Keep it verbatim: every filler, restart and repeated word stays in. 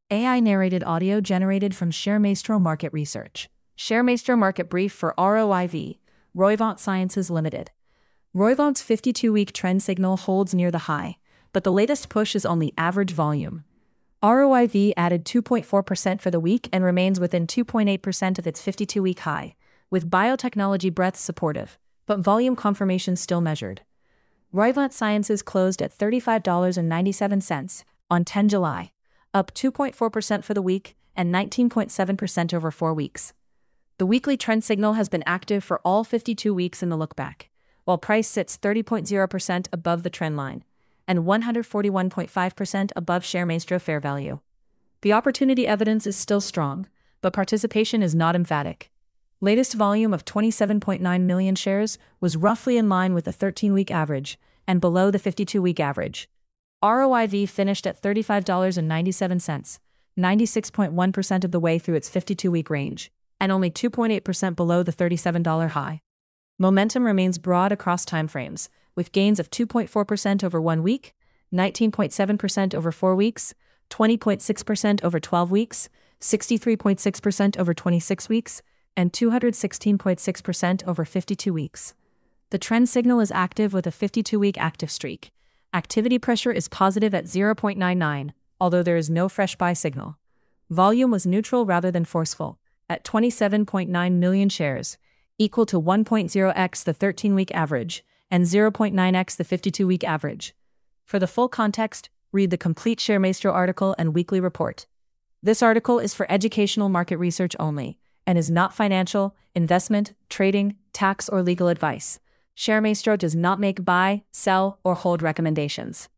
A I-narrated audio generated from ShareMaestro Market Research. ShareMaestro Market Brief for R O I V, Roivant Sciences Limited. Roivant's fifty-two-week trend signal holds near the high, but the latest push is on the average volume. R O I V added two point four percent for the week and remains within two point eight percent of its fifty-two-week high, with biotechnology breadth supportive, but volume confirmation still measured. Roivant Sciences closed at thirty-five dollars and ninety-seven cents on the tenth of July, up two point four percent for the week and nineteen point seven percent over four weeks. The weekly trend signal has been active for all fifty-two weeks in the lookback, while price sits thirty point zero percent above the trend line and one hundred forty-one point five percent above ShareMaestro fair value. The opportunity evidence is still strong, but participation is not emphatic. Latest volume of twenty-seven point nine million shares was roughly in line with the thirteen-week average and below the fifty-two-week average. R O I V finished at thirty-five dollars and ninety-seven cents, ninety-six point one percent of the way through its fifty-two-week range, and only two point eight percent below the thirty-seven dollar high. Momentum remains broad across timeframes, with gains of two point four percent over one week, nineteen point seven percent over four weeks, twenty point six percent over twelve weeks, sixty-three point six percent over twenty-six weeks, and two hundred sixteen point six percent over fifty-two weeks. The trend signal is active with a fifty-two-week active streak. Activity pressure is positive at zero point nine nine, although there is no fresh buy signal. Volume was neutral rather than forceful, at twenty-seven point nine million shares, equal to one point zero x the thirteen-week average and zero point nine x the fifty-two-week average. For the full context, read the complete ShareMaestro article and weekly report. This article is for educational market research only and is not financial, investment, trading, tax, or legal advice. ShareMaestro does not make buy, sell, or hold recommendations.